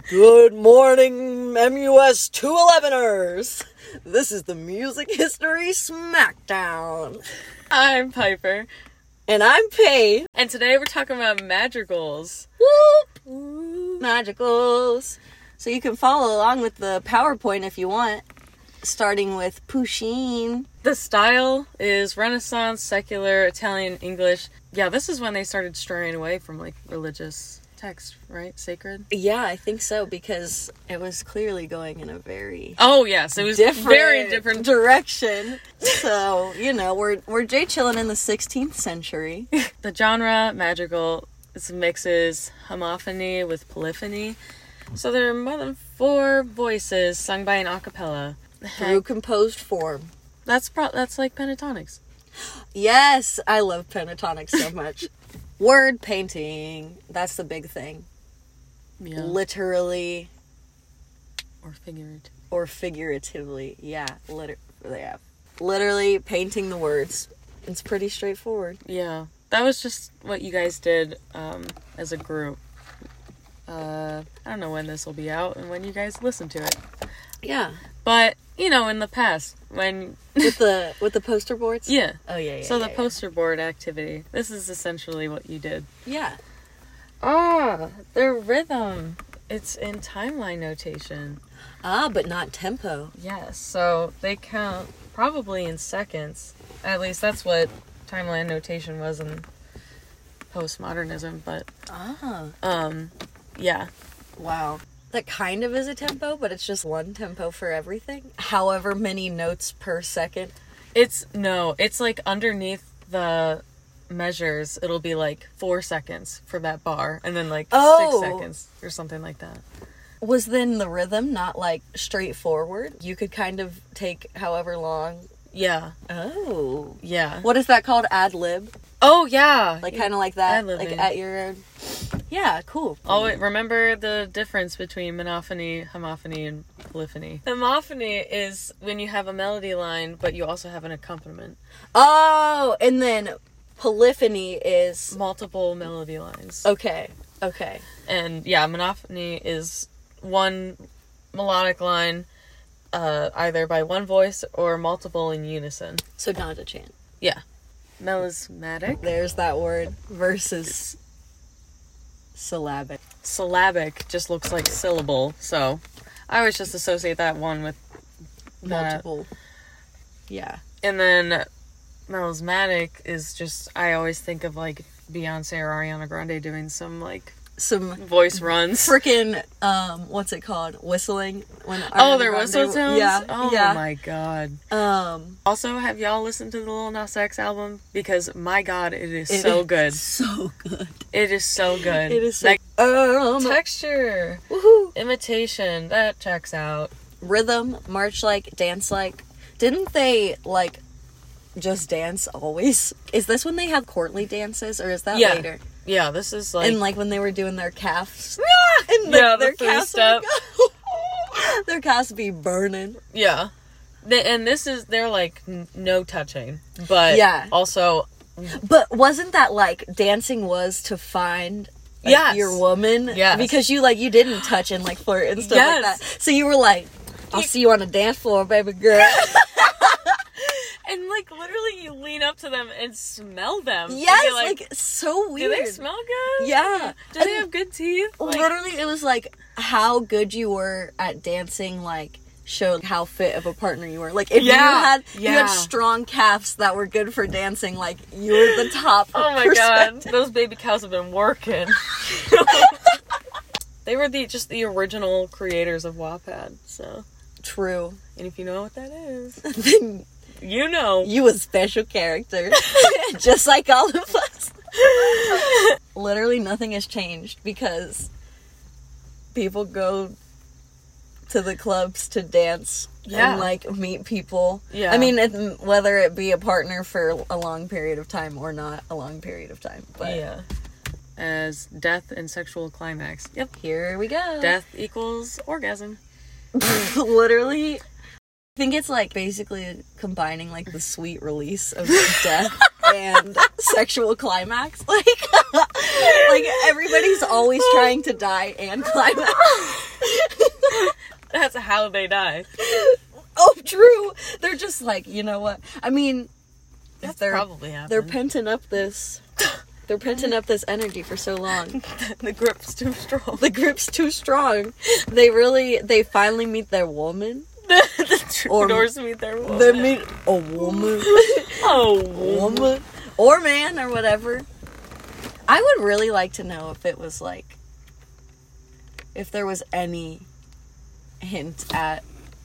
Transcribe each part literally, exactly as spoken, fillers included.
Good morning, M U S two eleveners. This is the Music History Smackdown. I'm Piper. And I'm Paige. And today we're talking about madrigals. Whoop! Madrigals. So you can follow along with the PowerPoint if you want, starting with Puccini. The style is Renaissance, secular, Italian, English. Yeah, this is when they started straying away from, like, religious text, right? Sacred? Yeah, I think so, because it was clearly going in a very... Oh, yes, it was different very different direction. So, you know, we're we're J chilling in the sixteenth century. The genre, madrigal, it mixes homophony with polyphony. So there are more than four voices sung by an a cappella. Through composed form. That's pro- that's like pentatonics. Yes, I love pentatonics so much. Word painting, that's the big thing. Yeah. Literally. Or figurative. Or figuratively, yeah. Liter- yeah. Literally painting the words. It's pretty straightforward. Yeah. That was just what you guys did um, as a group. Uh, I don't know when this will be out and when you guys listen to it. Yeah. But, you know, in the past, when... with the with the poster boards? Yeah. Oh, yeah, yeah. So yeah, the yeah. poster board activity. This is essentially what you did. Yeah. Ah, their rhythm. It's in timeline notation. Ah, but not tempo. Yes, so they count probably in seconds. At least that's what timeline notation was in postmodernism, but... Ah. Um, yeah. Wow. That kind of is a tempo, but it's just one tempo for everything. However many notes per second. It's, no, it's like underneath the measures, it'll be like four seconds for that bar, and then like oh. six seconds, or something like that. Was then the rhythm not like straightforward? You could kind of take however long. Yeah. Oh. Yeah. What is that called? Ad lib? Oh, yeah. Like kind of like that? Ad-libbing. Like at your... Yeah, cool. Oh, wait, remember the difference between monophony, homophony, and polyphony. Homophony is when you have a melody line, but you also have an accompaniment. Oh, and then polyphony is... Multiple melody lines. Okay, okay. And, yeah, monophony is one melodic line, uh, either by one voice or multiple in unison. So not a chant. Yeah. Melismatic. There's that word. Versus syllabic. Syllabic just looks like syllable, so I always just associate that one with multiple. That. Yeah. And then melismatic is just, I always think of like Beyonce or Ariana Grande doing some like some voice runs. Freaking um what's it called? Whistling when Ariana Oh, their Grande, whistle tones? Yeah. Oh yeah. my god. Um Also, have y'all listened to the Lil Nas X album? Because my god, it is it so is good. So good. It is so good. It is so like, um, texture. Woohoo. Imitation. That checks out. Rhythm, march like, dance like. Didn't they like just dance always? Is this when they have courtly dances, or is that yeah. later? Yeah, this is like... And like when they were doing their calves. and the, yeah, the their three calves step. Would, their calves be burning. Yeah. They, and this is, they're like, n- no touching. But yeah. also... But wasn't that like, dancing was to find... Like, yes. your woman? Yes. Because you like, you didn't touch and like flirt and stuff yes. like that. So you were like, I'll you, see you on the dance floor, baby girl. And, like, literally you lean up to them and smell them. Yes, like, like, so weird. Do they smell good? Yeah. Do they have good teeth? Like, literally, it was, like, how good you were at dancing, like, showed how fit of a partner you were. Like, if yeah, you had yeah. you had strong calves that were good for dancing, like, you were the top. Oh, my god. Those baby cows have been working. They were the just the original creators of WAPAD, so. True. And if you know what that is... then... You know. You a special character. Just like all of us. Literally nothing has changed because people go to the clubs to dance yeah. and like meet people. Yeah. I mean, it, whether it be a partner for a long period of time or not a long period of time. But yeah. As death and sexual climax. Yep. Here we go. Death equals orgasm. Literally... I think it's like basically combining like the sweet release of death and sexual climax. Like, like everybody's always trying to die and climax. how they die. Oh, true. They're just like, you know what? I mean, That's they're probably happened. they're penting up this. They're penting up this energy for so long. The grip's too strong. The grip's too strong. They really, they finally meet their woman. The troubadours meet their woman. They meet a woman. Oh, woman. Or man, or whatever. I would really like to know if it was like, if there was any hint at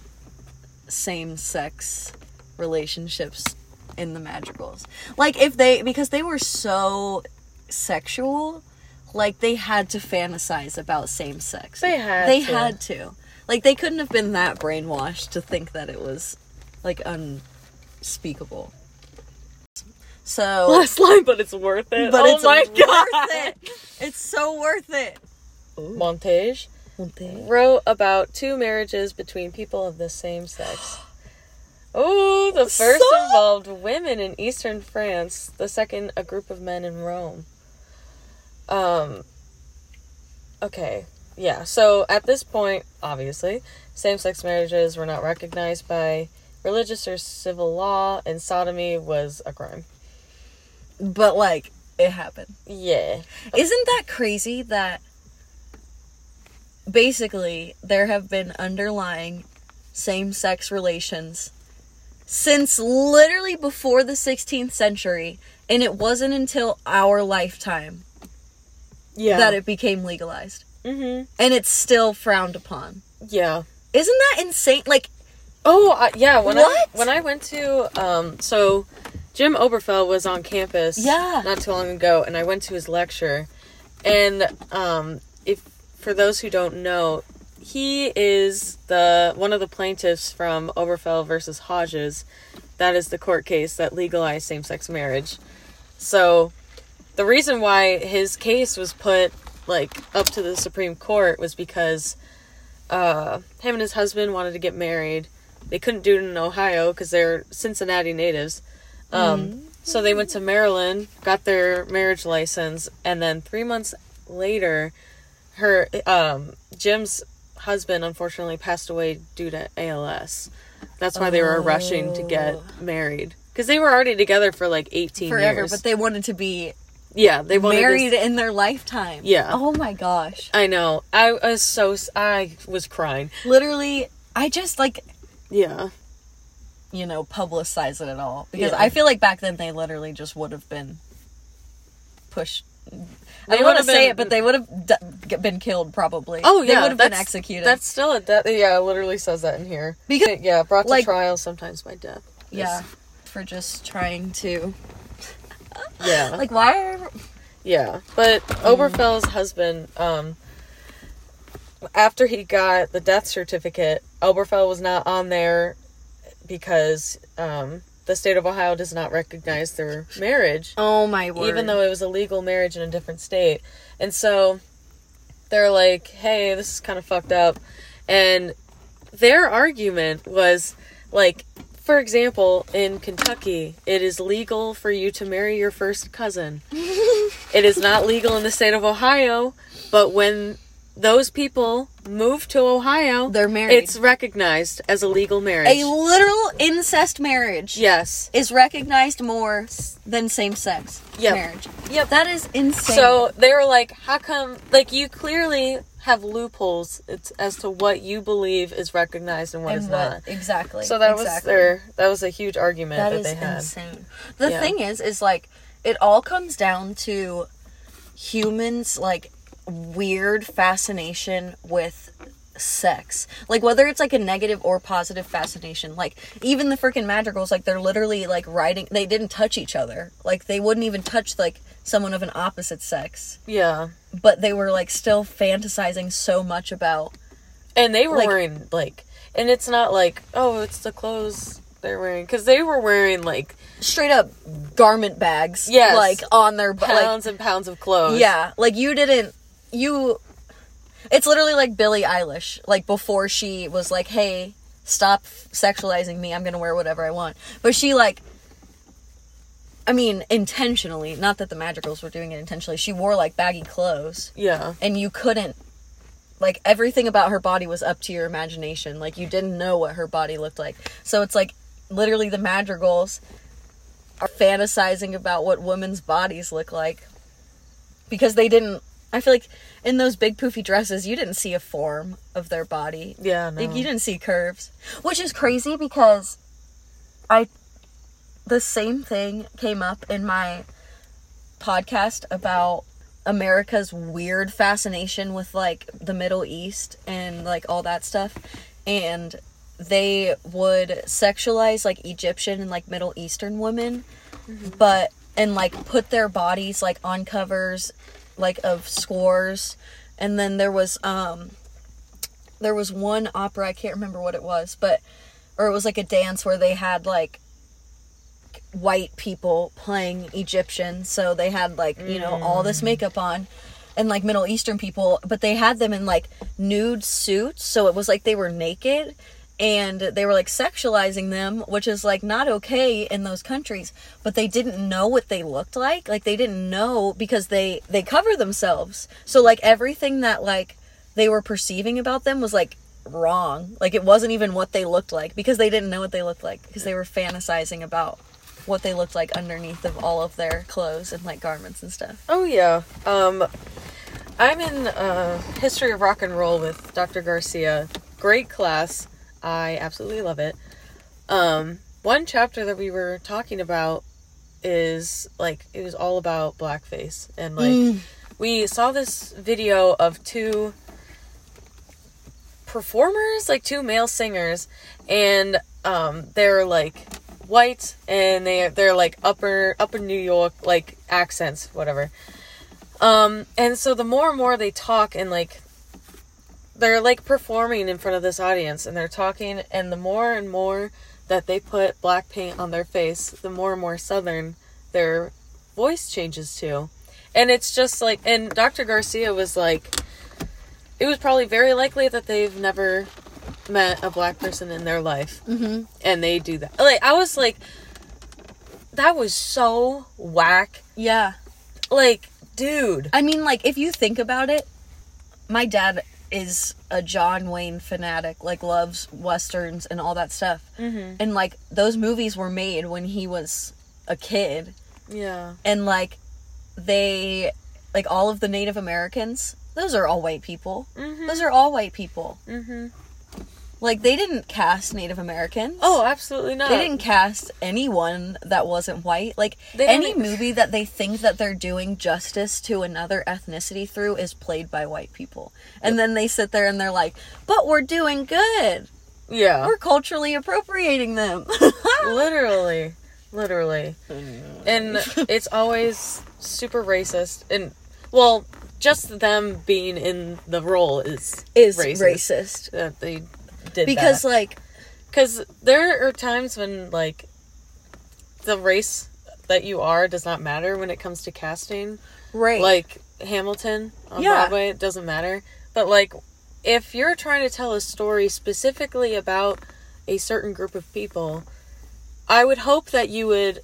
same-sex relationships in the Madrigals. Like, if they, because they were so sexual, like, they had to fantasize about same-sex. They had They to. had to. Like, they couldn't have been that brainwashed to think that it was, like, unspeakable. So... Last line, but it's worth it. But oh it's my worth god. it. It's so worth it. Montage Montage. wrote about two marriages between people of the same sex. Oh, the first So- involved women in eastern France, the second a group of men in Rome. Um okay. Yeah, so at this point, obviously, same-sex marriages were not recognized by religious or civil law, and sodomy was a crime. But, like, it happened. Yeah. Isn't that crazy that basically there have been underlying same-sex relations since literally before the sixteenth century, and it wasn't until our lifetime Yeah. that it became legalized. Mm-hmm. And it's still frowned upon. Yeah. Isn't that insane? Like, Oh, uh, yeah, when What? I when I went to um so Jim Oberfeld was on campus Yeah. not too long ago, and I went to his lecture. And um if for those who don't know, he is the one of the plaintiffs from Oberfeld versus Hodges. That is the court case that legalized same-sex marriage. So the reason why his case was put like up to the Supreme Court was because uh him and his husband wanted to get married. They couldn't do it in Ohio because they're Cincinnati natives. Um, Mm-hmm. So they went to Maryland, got their marriage license, and then three months later, her um, Jim's husband unfortunately passed away due to A L S. That's why they were rushing to get married. Because they were already together for like eighteen forever, years. but they wanted to be yeah, they wanted married to... in their lifetime. Yeah. Oh my gosh. I know. I was so... I was crying. Literally, I just, like, Yeah. you know, publicize it at all. Because Yeah. I feel like back then they literally just would have been pushed. I They don't want to would've say been- it, but they would have d- been killed probably. Oh, They yeah. would have been that's- executed. That's still a death. Yeah, it literally says that in here. Because- yeah, brought to like- trial sometimes by death. yeah. For just trying to. Yeah. Like, why are. Yeah, but Oberfeld's husband, um, after he got the death certificate, Oberfeld was not on there because um, the state of Ohio does not recognize their marriage, Oh my word. even though it was a legal marriage in a different state. And so they're like, hey, this is kind of fucked up. And their argument was, like, for example, in Kentucky, it is legal for you to marry your first cousin. It is not legal in the state of Ohio, but when those people move to Ohio, They're married. it's recognized as a legal marriage. A literal incest marriage Yes. is recognized more than same-sex Yep. marriage. Yep. That is insane. So they were like, how come, like, you clearly have loopholes it's, as to what you believe is recognized and what and is what, not. exactly. So that exactly. was their, that was a huge argument That that, is they had. insane. The Yeah. thing is, is like, it all comes down to humans, like, weird fascination with sex. Like, whether it's, like, a negative or positive fascination. Like, even the freaking Madrigals, like, they're literally, like, riding... They didn't touch each other. Like, they wouldn't even touch, like, someone of an opposite sex. Yeah. But they were, like, still fantasizing so much about... And they were Like- wearing, like, and it's not like, oh, it's the clothes they're wearing. Because they were wearing, like, Straight up garment bags. Yes. Like, on their... Like, pounds and pounds of clothes. yeah. Like, you didn't... You... It's literally like Billie Eilish. Like, before she was like, hey, stop sexualizing me. I'm gonna wear whatever I want. But she, like... I mean, intentionally. Not that the Madrigals were doing it intentionally. She wore, like, baggy clothes. Yeah. And you couldn't... like, everything about her body was up to your imagination. Like, you didn't know what her body looked like. So it's like, literally the Madrigals are fantasizing about what women's bodies look like. Because they didn't, I feel like, in those big poofy dresses, you didn't see a form of their body. Yeah, no. Like, you didn't see curves. Which is crazy because I, the same thing came up in my podcast about America's weird fascination with, like, the Middle East and, like, all that stuff. And they would sexualize, like, Egyptian and, like, Middle Eastern women. Mm-hmm. But, and, like, put their bodies, like, on covers, like, of scores. And then there was, um, there was one opera, I can't remember what it was, but, or it was, like, a dance where they had, like, white people playing Egyptian, so they had, like, you know, all this makeup on, and, like, Middle Eastern people, but they had them in, like, nude suits, so it was like they were naked, and they were, like, sexualizing them, which is, like, not okay in those countries, but they didn't know what they looked like, like, they didn't know, because they, they cover themselves, so, like, everything that, like, they were perceiving about them was, like, wrong, like, it wasn't even what they looked like, because they didn't know what they looked like, because they were fantasizing about what they looked like underneath of all of their clothes and, like, garments and stuff. Oh, yeah. Um, I'm in uh, History of Rock and Roll with Doctor Garcia. Great class. I absolutely love it. Um, one chapter that we were talking about is, like, it was all about blackface. And, like, mm. we saw this video of two performers, like, two male singers, and um, they're, like, white, and they they're like upper upper New York, like, accents, whatever. Um, and so the more and more they talk, and, like, they're, like, performing in front of this audience, and they're talking, and the more and more that they put black paint on their face, the more and more Southern their voice changes to. And it's just like, and Doctor Garcia was like, it was probably very likely that they've never met a black person in their life, mm-hmm. and they do that. Like, I was like, that was so whack. Yeah. Like, dude. I mean, like, if you think about it, my dad is a John Wayne fanatic, like, loves Westerns and all that stuff. Mm-hmm. And, like, those movies were made when he was a kid. Yeah. And, like, they, like, all of the Native Americans, those are all white people. Mm-hmm. Those are all white people. Mm-hmm. Like, they didn't cast Native Americans. Oh, absolutely not. They didn't cast anyone that wasn't white. Like, any even... movie that they think that they're doing justice to another ethnicity through is played by white people. And yep. then they sit there and they're like, but we're doing good. Yeah. We're culturally appropriating them. Literally. Literally. And it's always super racist. And, well, just them being in the role is, is racist. racist. That they... Did because that. like because there are times when, like, the race that you are does not matter when it comes to casting, right? Like Hamilton on yeah. Broadway, it doesn't matter. But, like, if you're trying to tell a story specifically about a certain group of people, I would hope that you would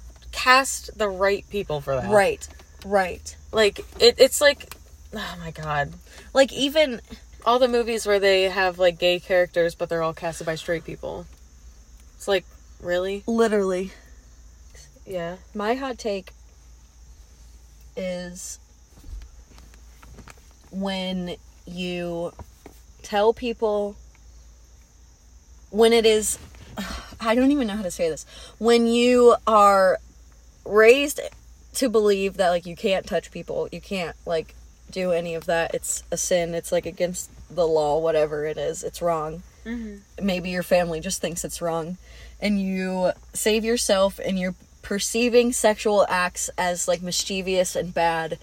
cast the right people for that. Right, right. Like, it, it's like, oh my god, like, even all the movies where they have, like, gay characters, but they're all casted by straight people. It's like, really? Literally. Yeah. My hot take is when you tell people, when it is, I don't even know how to say this, when you are raised to believe that, like, you can't touch people, you can't, like, do any of that, it's a sin, it's, like, against the law, whatever it is, it's wrong. Mm-hmm. Maybe your family just thinks it's wrong, and you save yourself, and you're perceiving sexual acts as, like, mischievous and bad.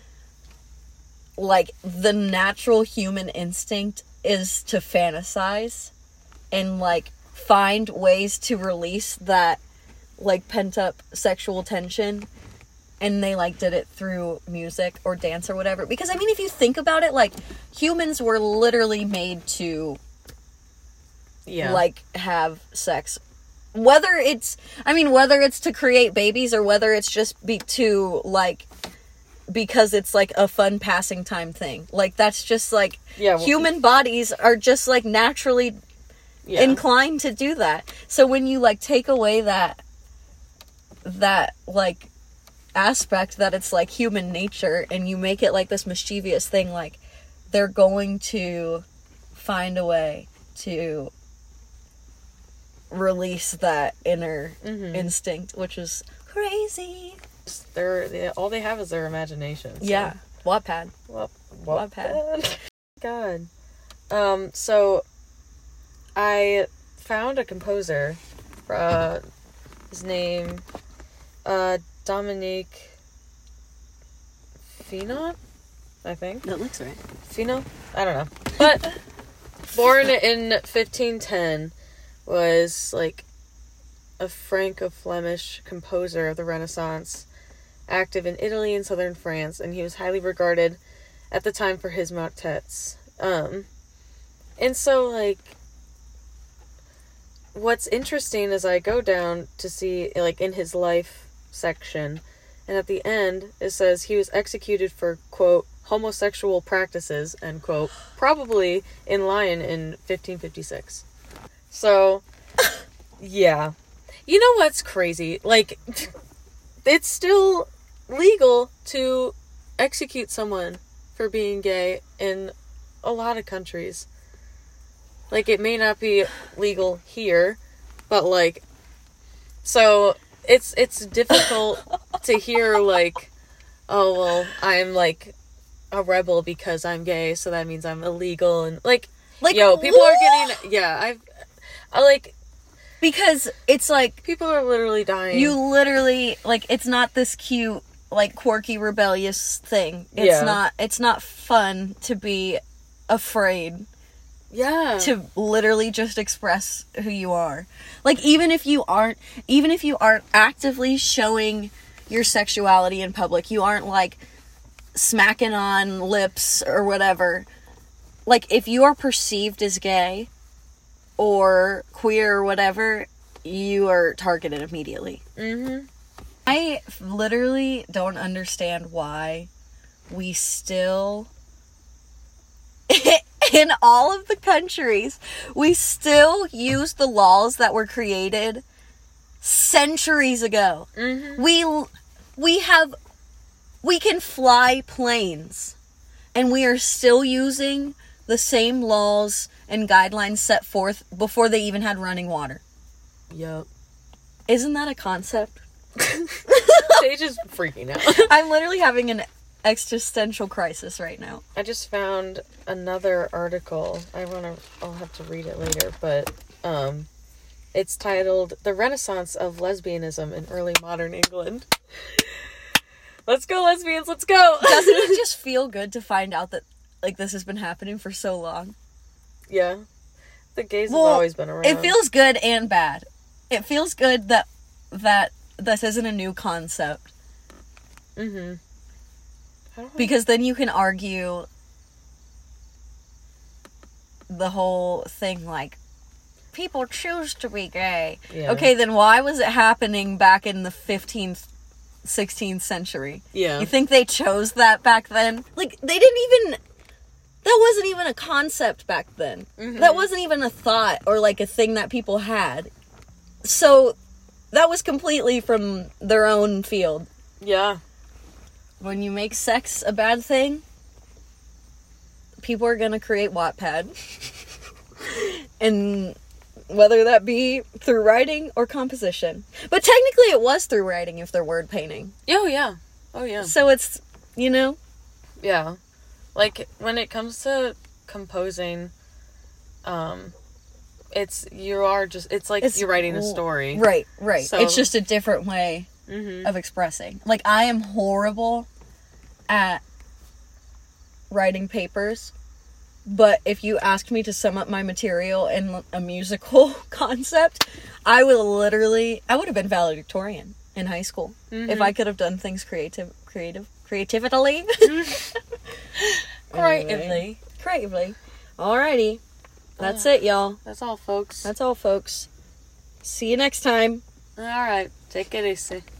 Like, the natural human instinct is to fantasize and, like, find ways to release that, like, pent-up sexual tension. And they, like, did it through music or dance or whatever. Because, I mean, if you think about it, like, humans were literally made to, yeah, like, have sex. Whether it's, I mean, whether it's to create babies or whether it's just be to, like, because it's like a fun passing time thing. Like that's just like Yeah, well, human bodies are just like naturally yeah. inclined to do that. So when you like take away that that like aspect that it's like human nature and you make it like this mischievous thing, like they're going to find a way to release that inner mm-hmm. instinct, which is crazy. They're they, all they have is their imagination. So. Yeah, Wattpad. What? Wattpad. God. Um. So, I found a composer. Uh, his name, uh, Dominique Finot, I think. That looks right. Finot? I don't know. But born in fifteen ten, was like a Franco-Flemish composer of the Renaissance, active in Italy and southern France, and he was highly regarded at the time for his motets. Um, and so, like, what's interesting is I go down to see, like, in his life section, and at the end, it says he was executed for, quote, homosexual practices, end quote, probably in Lyon in fifteen fifty-six. So, yeah. You know what's crazy? Like, it's still legal to execute someone for being gay in a lot of countries. Like, it may not be legal here, but, like, so it's it's difficult to hear, like, oh, well, I'm, like, a rebel because I'm gay, so that means I'm illegal, and, like, Like, yo, people what? are getting, yeah, I've, I, like, because it's like, people are literally dying. you literally, like, it's not this cute, like, quirky, rebellious thing. It's Yeah. not, it's not fun to be afraid yeah. to literally just express who you are. Like, even if you aren't, even if you aren't actively showing your sexuality in public, you aren't, like, smacking on lips or whatever. Like, if you are perceived as gay or queer or whatever, you are targeted immediately. Mm-hmm. I literally don't understand why we still, in all of the countries, we still use the laws that were created centuries ago. Mm-hmm. We, we have, we can fly planes, and we are still using the same laws and guidelines set forth before they even had running water. Yup. Isn't that a concept? Sage is freaking out. I'm literally having an existential crisis right now. I just found another article. I wanna I'll have to read it later, but um it's titled The Renaissance of Lesbianism in Early Modern England. Let's go, lesbians, let's go! Doesn't it just feel good to find out that, like, this has been happening for so long? Yeah. The gays Well, have always been around. It feels good and bad. It feels good that that this isn't a new concept. Mm-hmm. I don't know. Because then you can argue the whole thing, like, people choose to be gay. Yeah. Okay, then why was it happening back in the fifteenth, sixteenth century? Yeah. You think they chose that back then? Like, they didn't even... That wasn't even a concept back then. Mm-hmm. That wasn't even a thought or, like, a thing that people had. So, that was completely from their own field. Yeah. When you make sex a bad thing, people are gonna create Wattpad. And whether that be through writing or composition. But technically it was through writing if they're word painting. Oh, yeah. Oh, yeah. So it's, you know? Yeah. Like, when it comes to composing, um, it's, you are just, it's like It's, you're writing a story. Right, right. So- It's just a different way Mm-hmm. of expressing. Like, I am horrible at writing papers, but if you asked me to sum up my material in a musical concept, I would literally, I would have been valedictorian in high school Mm-hmm. if I could have done things creative, creative, creatively. Creatively. Creatively. Alrighty. That's Uh, it, y'all. That's all, folks. That's all, folks. See you next time. All right. Take it easy.